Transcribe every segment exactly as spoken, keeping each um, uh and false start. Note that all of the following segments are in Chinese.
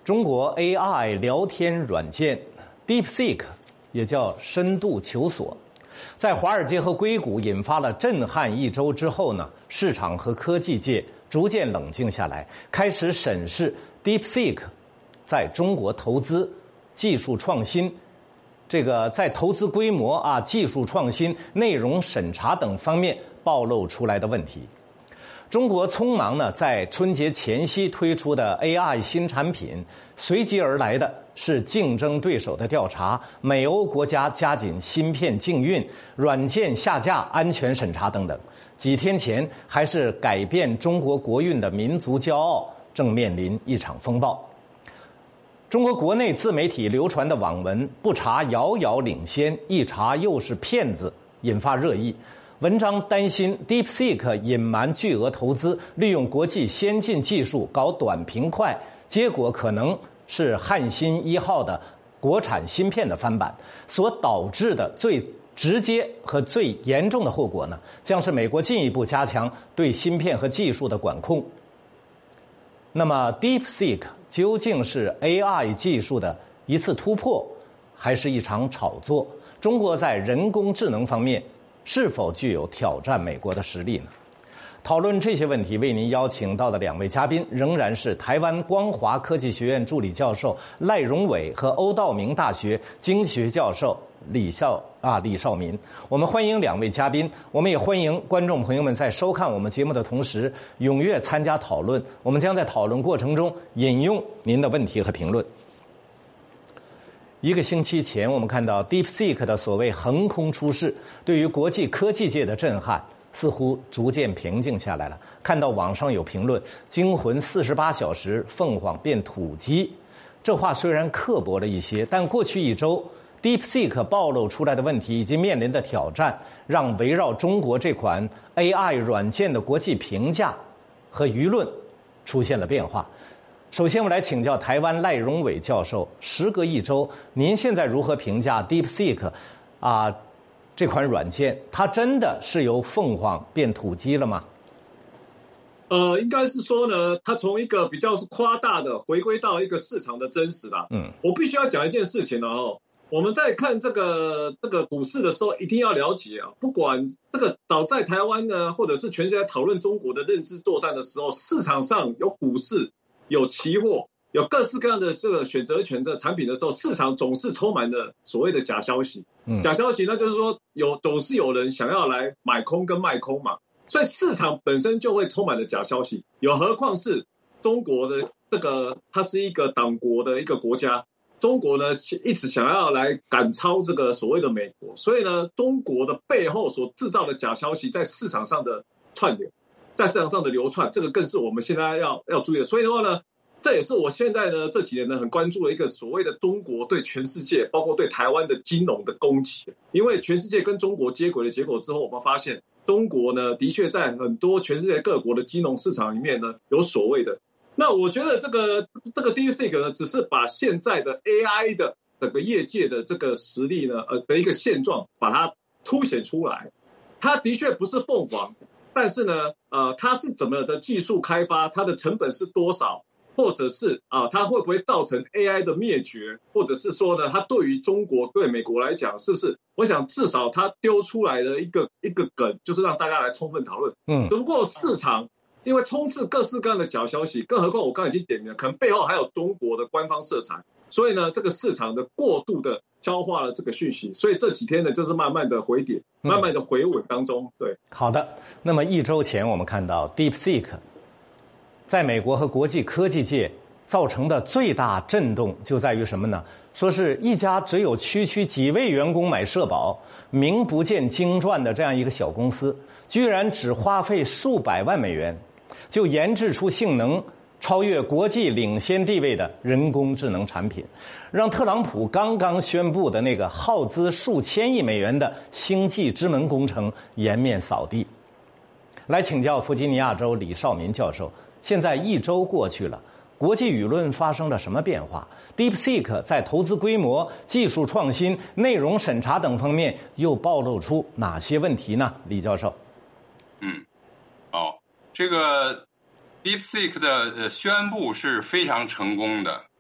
中国 A I 聊天软件 DeepSeek 也叫深度求索，在华尔街和硅谷引发了震撼一周之后呢，市场和科技界逐渐冷静下来，开始审视 DeepSeek 在中国投资、技术创新，这个在投资规模啊、技术创新、内容审查等方面暴露出来的问题。中国匆忙呢，在春节前夕推出的 A I 新产品，随即而来的是竞争对手的调查，美欧国家加紧芯片禁运、软件下架、安全审查等等。几天前，还是改变中国国运的民族骄傲正面临一场风暴。中国国内自媒体流传的网文不查遥遥领先，一查又是骗子，引发热议。文章担心 DeepSeek 隐瞒巨额投资，利用国际先进技术搞短平快，结果可能是汉芯一号的国产芯片的翻版，所导致的最直接和最严重的后果呢，将是美国进一步加强对芯片和技术的管控。那么 DeepSeek 究竟是 A I 技术的一次突破，还是一场炒作？中国在人工智能方面是否具有挑战美国的实力呢？讨论这些问题，为您邀请到的两位嘉宾仍然是台湾光华科技学院助理教授赖荣伟和欧道明大学经济学教授李孝啊李绍民。我们欢迎两位嘉宾，我们也欢迎观众朋友们在收看我们节目的同时踊跃参加讨论。我们将在讨论过程中引用您的问题和评论。一个星期前，我们看到 DeepSeek 的所谓横空出世，对于国际科技界的震撼似乎逐渐平静下来了。看到网上有评论，惊魂四十八小时，凤凰变土鸡。这话虽然刻薄了一些，但过去一周 DeepSeek 暴露出来的问题以及面临的挑战，让围绕中国这款 A I 软件的国际评价和舆论出现了变化。首先，我来请教台湾赖荣伟教授，时隔一周，您现在如何评价 DeepSeek 啊这款软件？它真的是由凤凰变土鸡了吗？ 呃，应该是说呢，它从一个比较是夸大的回归到一个市场的真实啦。嗯，我必须要讲一件事情了哦。我们在看这个这个股市的时候，一定要了解啊，不管这个早在台湾呢，或者是全世界讨论中国的认知作战的时候，市场上有股市、有期货、有各式各样的这个选择权的产品的时候，市场总是充满了所谓的假消息。嗯，假消息那就是说有总是有人想要来买空跟卖空嘛，所以市场本身就会充满了假消息。有何况是中国的这个，它是一个党国的一个国家，中国呢一直想要来赶超这个所谓的美国，所以呢，中国的背后所制造的假消息在市场上的串联。在市场上的流窜，这个更是我们现在要要注意的。所以的话呢，这也是我现在呢这几年呢很关注的一个所谓的中国对全世界，包括对台湾的金融的攻击。因为全世界跟中国接轨的结果之后，我们发现中国呢的确在很多全世界各国的金融市场里面呢有所谓的。那我觉得这个这个 DeepSeek 呢，只是把现在的 A I 的整个业界的这个实力呢，呃的一个现状，把它凸显出来。它的确不是凤凰。但是呢，呃，它是怎么的技术开发，它的成本是多少，或者是啊、呃，它会不会造成 A I 的灭绝，或者是说呢，它对于中国、对美国来讲，是不是？我想至少它丢出来的一个一个梗，就是让大家来充分讨论。嗯，只不过市场因为充斥各式各样的假消息，更何况我刚才已经点明了，可能背后还有中国的官方色彩，所以呢，这个市场的过度的消化了这个讯息，所以这几天呢，就是慢慢的回跌，慢慢的回稳当中。对， 好的。那么一周前，我们看到 DeepSeek 在美国和国际科技界造成的最大震动就在于什么呢？说是一家只有区区几位员工买社保、名不见经传的这样一个小公司，居然只花费数百万美元，就研制出性能超越国际领先地位的人工智能产品，让特朗普刚刚宣布的那个耗资数千亿美元的星际之门工程颜面扫地。来请教弗吉尼亚州李绍民教授，现在一周过去了，国际舆论发生了什么变化？ DeepSeek 在投资规模、技术创新、内容审查等方面又暴露出哪些问题呢？李教授。 嗯，哦，这个 DeepSeek 的宣布是非常成功的，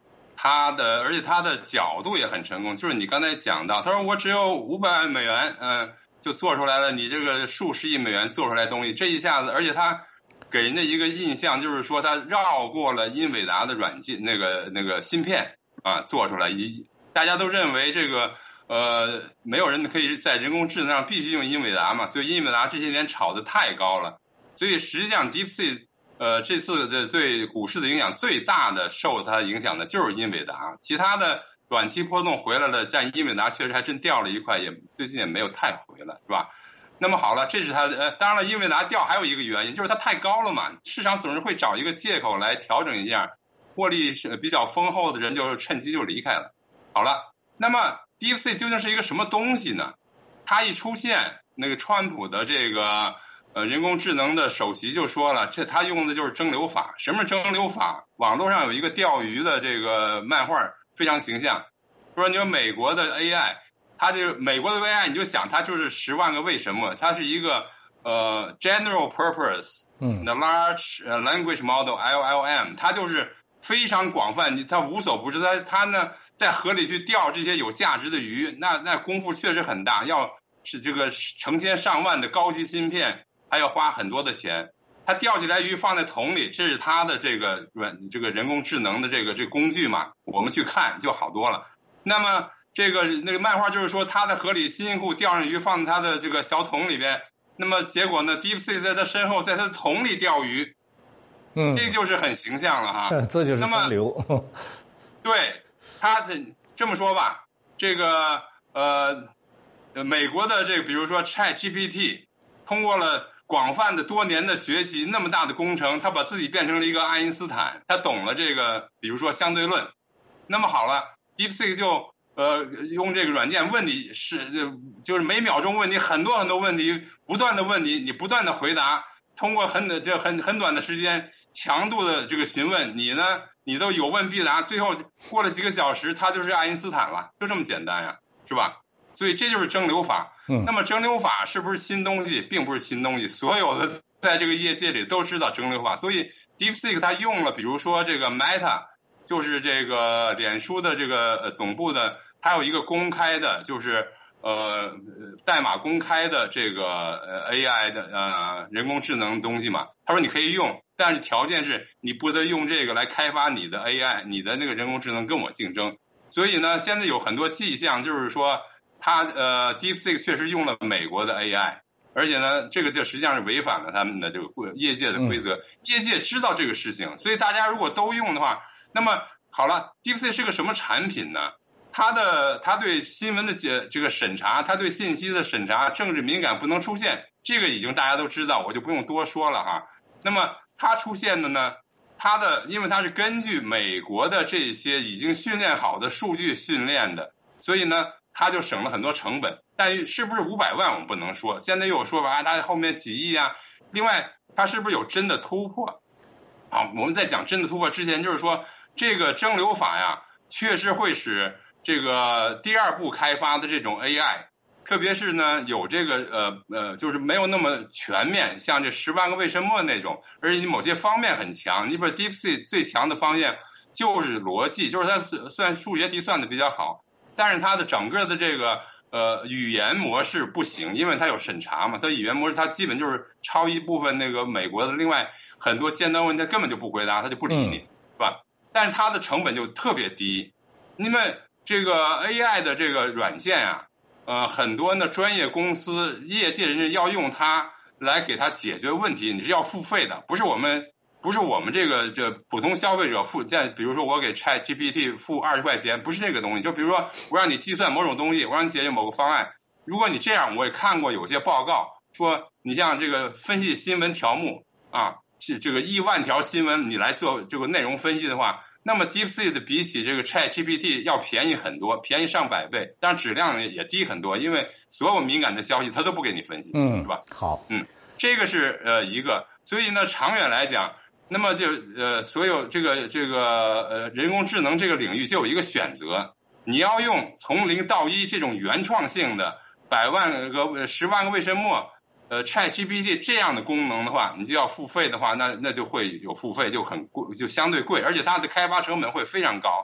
他的而且他的角度也很成功，就是你刚才讲到，他说我只有五百万美元，嗯、呃，就做出来了你这个数十亿美元做出来的东西，这一下子，而且他给人家一个印象就是说他绕过了英伟达的软件那个那个芯片啊，做出来一大家都认为这个呃没有人可以在人工智能上必须用英伟达嘛，所以英伟达这些年炒得太高了，所以实际上 DeepSeek 呃这次的对股市的影响最大的受它影响的就是英伟达，其他的短期波动回来了，但英伟达确实还真掉了一块，也最近也没有太回来，是吧？那么好了，这是它呃，当然了，英伟达掉还有一个原因就是它太高了嘛，市场总是会找一个借口来调整一下，获利是比较丰厚的人就趁机就离开了。好了，那么 DeepSeek 究竟是一个什么东西呢？它一出现，那个川普的这个呃人工智能的首席就说了，这他用的就是蒸馏法。什么是蒸馏法？网络上有一个钓鱼的这个漫画非常形象，说你说美国的 A I。它这个美国的 A I 你就想它就是十万个为什么，它是一个呃 general purpose 嗯 the large language model L L M， 它就是非常广泛，它无所不知，它它呢在河里去钓这些有价值的鱼，那那功夫确实很大，要是这个成千上万的高级芯片还要花很多的钱，它钓起来鱼放在桶里，这是它的这个软这个人工智能的这个这个工具嘛，我们去看就好多了。那么这个那个漫画就是说，他在河里辛辛苦苦钓上鱼，放在他的这个小桶里边。那么结果呢 ，DeepSeek 在他身后，在他的桶里钓鱼，嗯，这就是很形象了哈。 这就是蒸馏。 对，他这这么说吧，这个呃，美国的这个比如说 ChatGPT， 通过了广泛的多年的学习，那么大的工程，他把自己变成了一个爱因斯坦，他懂了这个比如说相对论。那么好了 ，DeepSeek 就呃，用这个软件问你是就是每秒钟问你很多很多问题，不断的问你，你不断的回答，通过很这很很短的时间，强度的这个询问，你呢，你都有问必答，最后过了几个小时，他就是爱因斯坦了，就这么简单呀，是吧？所以这就是蒸馏法。嗯，那么蒸馏法是不是新东西？并不是新东西，所有的在这个业界里都知道蒸馏法，所以 DeepSeek 它用了，比如说这个 Meta。就是这个脸书的这个总部的，它有一个公开的，就是呃代码公开的这个呃 A I 的呃人工智能东西嘛。他说你可以用，但是条件是你不得用这个来开发你的 A I， 你的那个人工智能跟我竞争。所以呢，现在有很多迹象，就是说它呃 DeepSeek 确实用了美国的 A I， 而且呢，这个就实际上是违反了他们的这个业界的规则。业界知道这个事情，所以大家如果都用的话。那么好了 ，DeepSeek 是个什么产品呢？它的它对新闻的这个审查，它对信息的审查，政治敏感不能出现，这个已经大家都知道，我就不用多说了哈。那么它出现的呢，它的因为它是根据美国的这些已经训练好的数据训练的，所以呢，它就省了很多成本。但是不是五百万我们不能说，现在又有说法，它后面几亿啊。另外，它是不是有真的突破？好，我们在讲真的突破之前，就是说。这个蒸馏法呀，确实会使这个第二步开发的这种 A I， 特别是呢有这个呃呃，就是没有那么全面，像这十万个为什么那种，而且你某些方面很强。你比如 DeepSeek 最强的方面就是逻辑，就是它虽然数学题算的比较好，但是它的整个的这个呃语言模式不行，因为它有审查嘛，它语言模式它基本就是抄一部分那个美国的，另外很多尖端问题它根本就不回答，它就不理你，嗯、是吧？但是它的成本就特别低，因为这个 A I 的这个软件啊，呃，很多的专业公司、业界人士要用它来给它解决问题，你是要付费的，不是我们不是我们这个这普通消费者付。在比如说我给 ChatGPT 付二十块钱，不是这个东西。就比如说我让你计算某种东西，我让你解决某个方案，如果你这样，我也看过有些报告说，你像这个分析新闻条目啊。这个亿万条新闻你来做这个内容分析的话，那么 DeepSeek 比起这个 ChatGPT 要便宜很多，便宜上百倍，但质量也低很多，因为所有敏感的消息它都不给你分析，嗯，是吧？ 好， 嗯，这个是呃一个，所以呢，长远来讲，那么就呃所有这个这个呃人工智能这个领域就有一个选择，你要用从零到一这种原创性的百万个十万个为什么。呃 ，ChatGPT 这样的功能的话，你就要付费的话，那那就会有付费，就很贵，就相对贵，而且它的开发成本会非常高。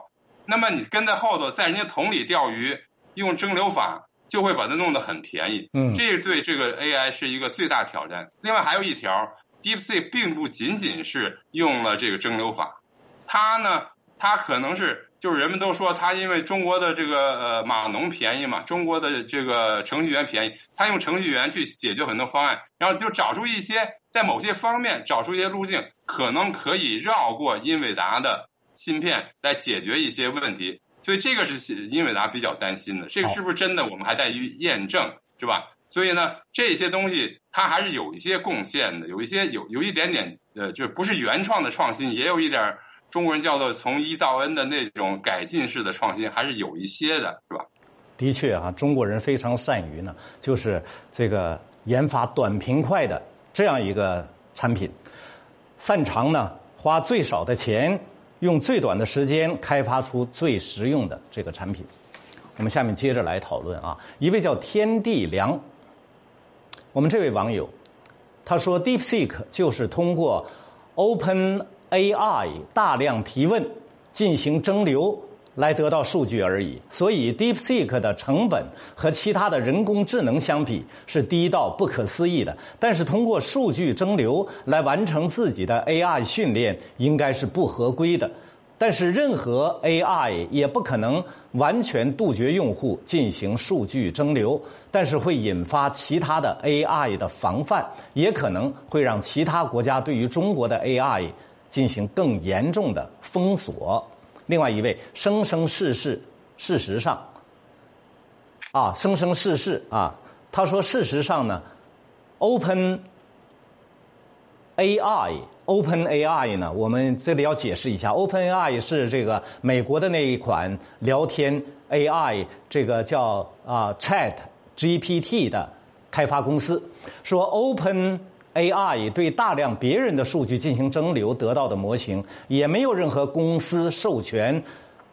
那么你跟在后头，在人家桶里钓鱼，用蒸馏法就会把它弄得很便宜。嗯，这对这个 A I 是一个最大挑战。另外还有一条 ，DeepSeek 并不仅仅是用了这个蒸馏法，它呢，它可能是就是人们都说它因为中国的这个呃码农便宜嘛，中国的这个程序员便宜，它用程序员去解决很多方案，然后就找出一些在某些方面找出一些路径，可能可以绕过英伟达的芯片来解决一些问题。所以这个是英伟达比较担心的，这个是不是真的我们还在于验证，是吧？所以呢，这些东西它还是有一些贡献的，有一些有有一点点呃，就不是原创的创新，也有一点中国人叫做从一到 N 的那种改进式的创新，还是有一些的，是吧？ 的确啊，中国人非常善于呢，就是这个研发短平快的这样一个产品，擅长呢花最少的钱，用最短的时间开发出最实用的这个产品。我们下面接着来讨论啊，一位叫天地良，我们这位网友他说 DeepSeek 就是通过 OpenAI 大量提问进行蒸馏来得到数据而已，所以 DeepSeek 的成本和其他的人工智能相比是低到不可思议的，但是通过数据蒸馏来完成自己的 A I 训练应该是不合规的。但是任何 A I 也不可能完全杜绝用户进行数据蒸馏，但是会引发其他的 A I 的防范，也可能会让其他国家对于中国的 A I 进行更严重的封锁。另外一位生生世世，事实上，啊，生生世世啊，他说事实上呢 ，Open A I。Open A I 呢，我们这里要解释一下 ，Open A I 是这个美国的那一款聊天 A I， 这个叫啊 Chat G P T 的开发公司。说 Open A I 对大量别人的数据进行蒸馏得到的模型，也没有任何公司授权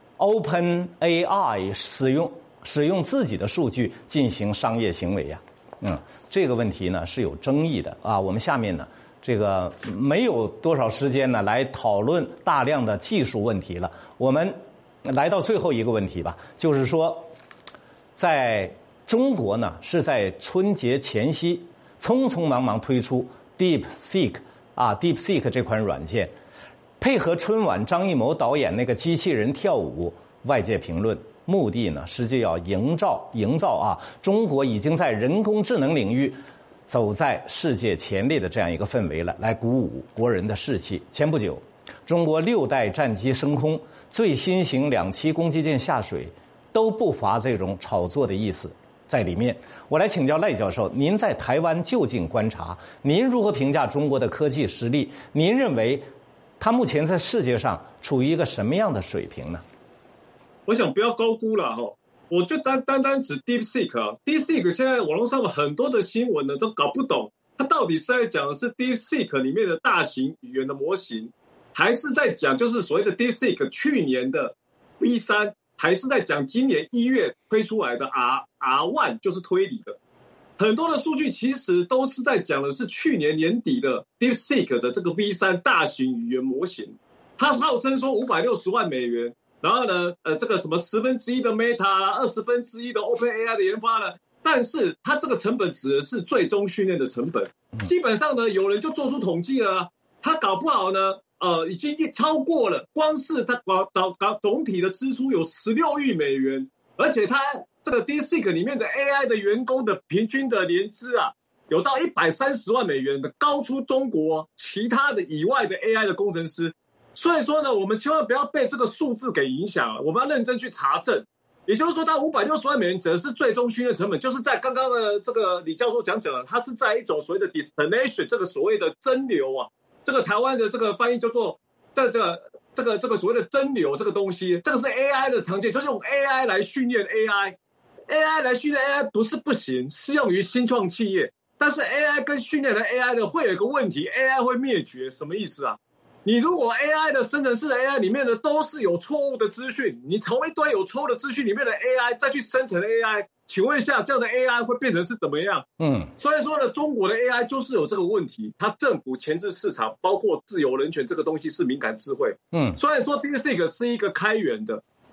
Open A I 使用使用自己的数据进行商业行为呀、啊。嗯，这个问题呢是有争议的啊。我们下面呢。这个没有多少时间呢，来讨论大量的技术问题了。我们来到最后一个问题吧，就是说，在中国呢，是在春节前夕匆匆忙忙推出 DeepSeek 啊 ，DeepSeek 这款软件，配合春晚张艺谋导演那个机器人跳舞，外界评论目的呢，实际要营造营造啊，中国已经在人工智能领域。走在世界前列的这样一个氛围了，来鼓舞国人的士气。前不久，中国六代战机升空，最新型两栖攻击舰下水，都不乏这种炒作的意思在里面。我来请教赖教授，您在台湾就近观察，您如何评价中国的科技实力？您认为它目前在世界上处于一个什么样的水平呢？ 我想不要高估了哈。我就单单单指 DeepSeek 啊 ，DeepSeek 现在网络上很多的新闻呢都搞不懂，它到底是在讲的是 DeepSeek 里面的大型语言的模型，还是在讲就是所谓的 DeepSeek 去年的 V 三，还是在讲今年一月推出来的 R R 一， 就是推理的。很多的数据其实都是在讲的是去年年底的 DeepSeek 的这个 V 三 大型语言模型，它号称说五百六十万美元。然后呢，呃，这个什么十分之一的 Meta， 二十分之一的 OpenAI 的研发呢，但是它这个成本指的是最终训练的成本。基本上呢，有人就做出统计了、啊，它搞不好呢，呃，已经超过了，光是它搞搞搞总体的支出有十六亿美元，而且它这个 DeepSeek 里面的 A I 的员工的平均的年资啊，有到一百三十万美元的，高出中国其他的以外的 A I 的工程师。所以说呢，我们千万不要被这个数字给影响了，我们要认真去查证。也就是说，它五百六十万美元指的是最终训练成本，就是在刚刚的这个李教授讲讲了，它是在一种所谓的 destination 这个所谓的蒸馏啊，这个台湾的这个翻译叫做这这个这个这个所谓的蒸馏这个东西，这个是 A I 的常见，就是用 A I 来训练 A I，A I 来训练 A I 不是不行，适用于新创企业，但是 A I 跟训练的 A I 的会有一个问题 ，A I 会灭绝，什么意思啊？你如果 A I 的生成式的 A I 里面的都是有错误的资讯，你从一堆有错误的资讯里面的 A I 再去生成 A I， 请问一下，这样的 A I 会变成是怎么样？嗯，所以说呢，中国的 A I 就是有这个问题，它政府钳制市场，包括自由人权这个东西是敏感智慧。嗯，所以说 DeepSeek 是一个开源的，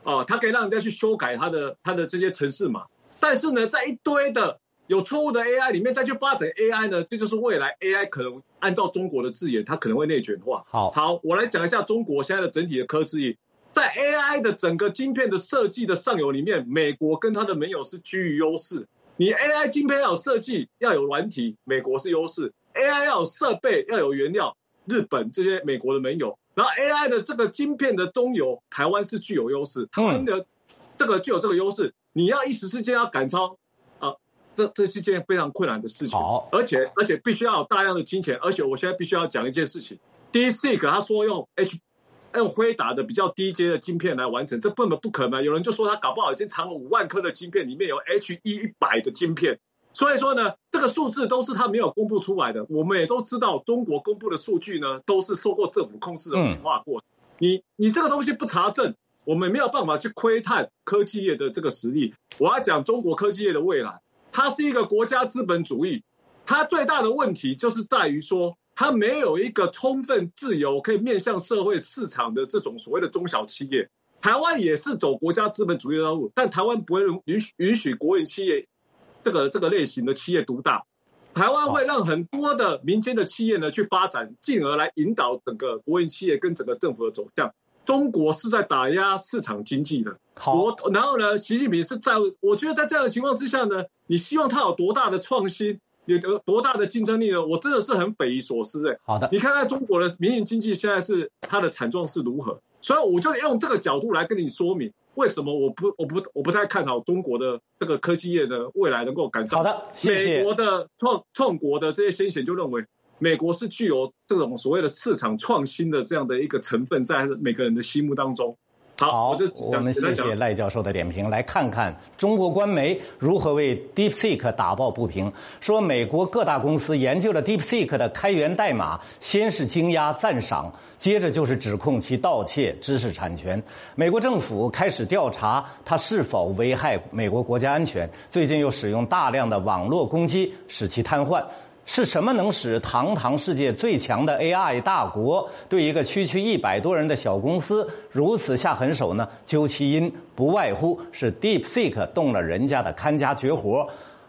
哦，它可以让人家去修改它的它的这些程式码。但是呢，在一堆的有错误的 A I 里面再去发展 A I 呢，这就是未来 A I 可能按照中国的字眼，它可能会内卷化。 好， 好，我来讲一下中国现在的整体的科技业，在 A I 的整个晶片的设计的上游里面，美国跟它的盟友是居于优势。你 A I 晶片要有设计，要有软体，美国是优势 ；A I 要有设备，要有原料，日本这些美国的盟友。然后 A I 的这个晶片的中游，台湾是具有优势，台湾的这个具有这个优势，你要一时之间要赶超。这这是一件非常困难的事情， 好， 而且而且必须要有大量的金钱，而且我现在必须要讲一件事情 ，DeepSeek 他说用 H 用辉达的比较低阶的晶片来完成，这根本不可能。有人就说他搞不好已经藏了五万颗的晶片，里面有 H E 一百的晶片，所以说呢，这个数字都是他没有公布出来的。我们也都知道，中国公布的数据呢，都是受过政府控制的美化过。嗯、你你这个东西不查证，我们没有办法去窥探科技业的这个实力。我要讲中国科技业的未来。它是一个国家资本主义，它最大的问题就是在于说，它没有一个充分自由可以面向社会市场的这种所谓的中小企业。台湾也是走国家资本主义的道路，但台湾不会允许允许国营企业这个这个类型的企业独大。台湾会让很多的民间的企业呢去发展，进而来引导整个国营企业跟整个政府的走向。中国是在打压市场经济的， 好， 然后呢，习近平是在，我觉得在这样的情况之下呢，你希望他有多大的创新，有多大的竞争力呢？我真的是很匪夷所思哎。 好的， 你看看中国的民营经济现在是它的惨状是如何，所以我就用这个角度来跟你说明，为什么我不我不我不太看好中国的这个科技业的未来能够赶上。 好的，谢谢。 美国的创创国的这些先贤就认为。美国是具有这种所谓的市场创新的这样的一个成分在每个人的心目当中。好， 好， 我就我们谢谢赖教授的点评，来看看中国官媒如何为 DeepSeek 打抱不平。说美国各大公司研究了 DeepSeek 的开源代码，先是惊讶赞赏，接着就是指控其盗窃知识产权。美国政府开始调查它是否危害美国国家安全，最近又使用大量的网络攻击使其瘫痪。是什么能使堂堂世界最强的 A I 大国对一个区区一百多人的小公司如此下狠手呢？究其因，不外乎是 DeepSeek 动了人家的看家绝活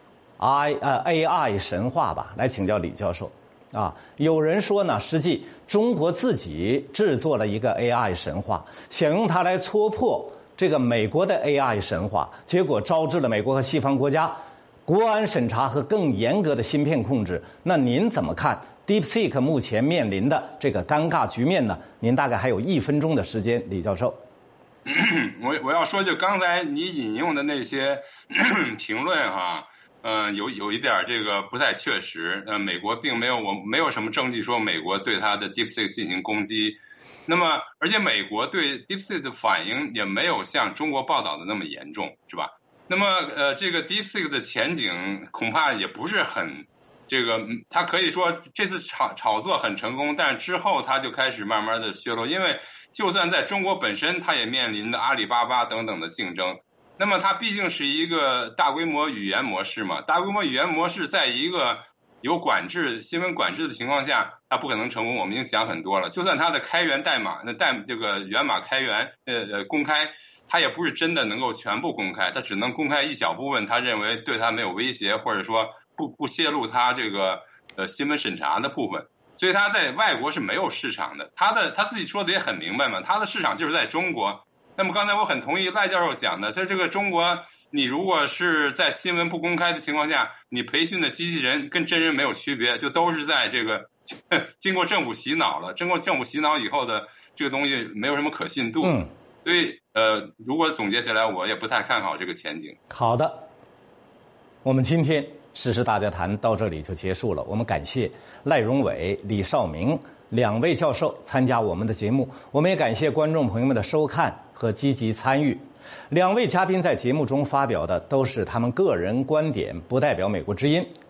，I 呃 A I 神话吧。来请教李教授啊，有人说呢，实际中国自己制作了一个 A I 神话，想用它来戳破这个美国的 A I 神话，结果招致了美国和西方国家国安审查和更严格的芯片控制。那您怎么看 DeepSeek 目前面临的这个尴尬局面呢？您大概还有一分钟的时间，李教授。 我我要说，就刚才你引用的那些评论哈，呃，有有一点这个不太确实。呃，美国并没有，我没有什么证据说美国对它的 DeepSeek 进行攻击。那么，而且美国对 DeepSeek 的反应也没有像中国报道的那么严重，是吧？那么，呃，这个 DeepSeek 的前景恐怕也不是很，这个，它可以说这次炒炒作很成功，但之后它就开始慢慢的削弱，因为就算在中国本身，它也面临着阿里巴巴等等的竞争。那么它毕竟是一个大规模语言模式嘛，大规模语言模式在一个有管制、新闻管制的情况下，它不可能成功。我们已经讲很多了，就算它的开源代码，那代这个源码开源，呃呃公开。他也不是真的能够全部公开，他只能公开一小部分，他认为对他没有威胁，或者说不不泄露他这个呃新闻审查的部分，所以他在外国是没有市场的。他的他自己说的也很明白嘛，他的市场就是在中国。那么刚才我很同意赖教授讲的，在这个中国，你如果是在新闻不公开的情况下，你培训的机器人跟真人没有区别，就都是在这个经过政府洗脑了，经过政府洗脑以后的这个东西没有什么可信度。嗯。所以，呃，如果总结起来，我也不太看好这个前景。 好的，我们今天时事大家谈到这里就结束了。我们感谢赖荣伟、李少明两位教授参加我们的节目，我们也感谢观众朋友们的收看和积极参与。两位嘉宾在节目中发表的都是他们个人观点，不代表美国之音。